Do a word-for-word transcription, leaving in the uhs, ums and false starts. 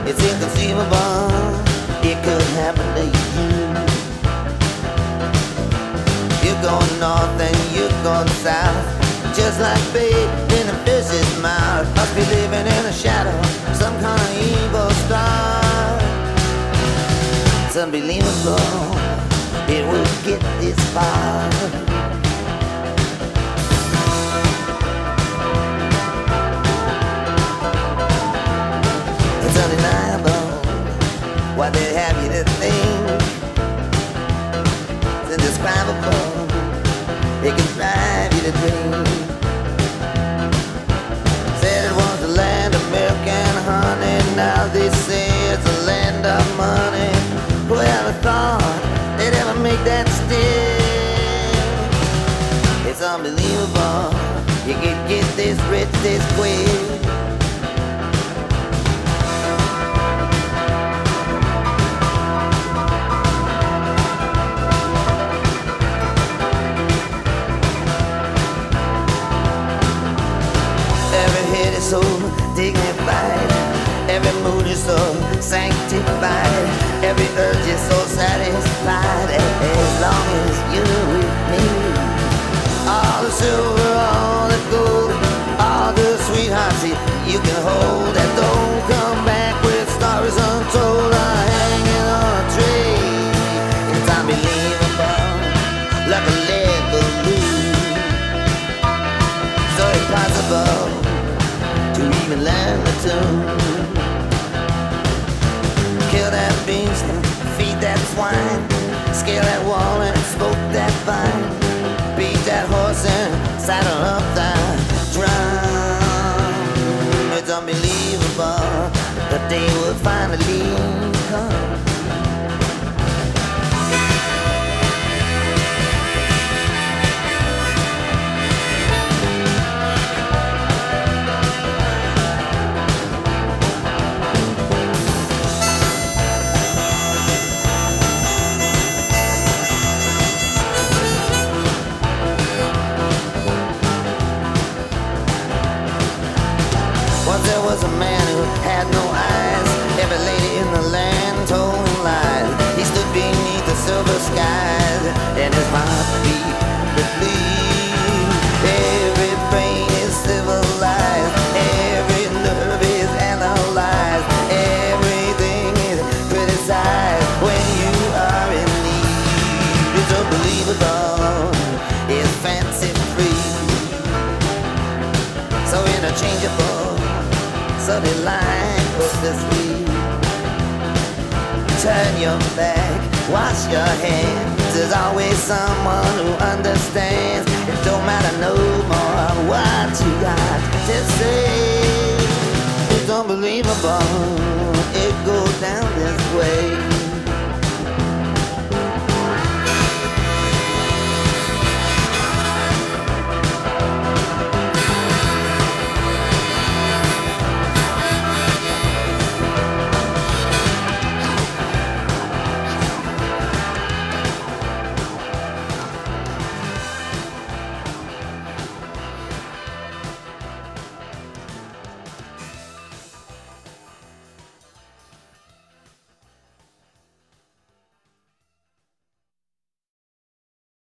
It's inconceivable, it could happen to you. You're going north and you're going south, just like bait in a fish's mouth. Must be living in a shadow, some kind of evil star. It's unbelievable, it would get this far. It's undeniable what they have you to think. It's indescribable, it can drive you to dream. Said it was the land of milk and honey, now they say it's a land of money. Whoever thought they'd ever make that stick? It's unbelievable, you can get this rich this quick. So dignified, every mood is so sanctified, every urge is so satisfied. As long as you're with me, all the silver, all the gold, all the sweethearts you can hold that don't come back with stories untold are hanging on a tree. It's unbelievable, like a lead balloon, so impossible to even learn the tune. Kill that beast and feed that swine, scale that wall and smoke that vine, beat that horse and saddle up that drum. It's unbelievable, the day will finally come. Once there was a man who had no eyes, every lady in the land told him lies. He stood beneath the silver skies, and his heart beat the bleed. Every brain is civilized, every nerve is analyzed, everything is criticized when you are in need. It's unbelievable, it's fancy free, so interchangeable, so they line hopelessly. Turn your back, wash your hands. There's always someone who understands. It don't matter no more what you got to say. It's unbelievable, it goes down this way.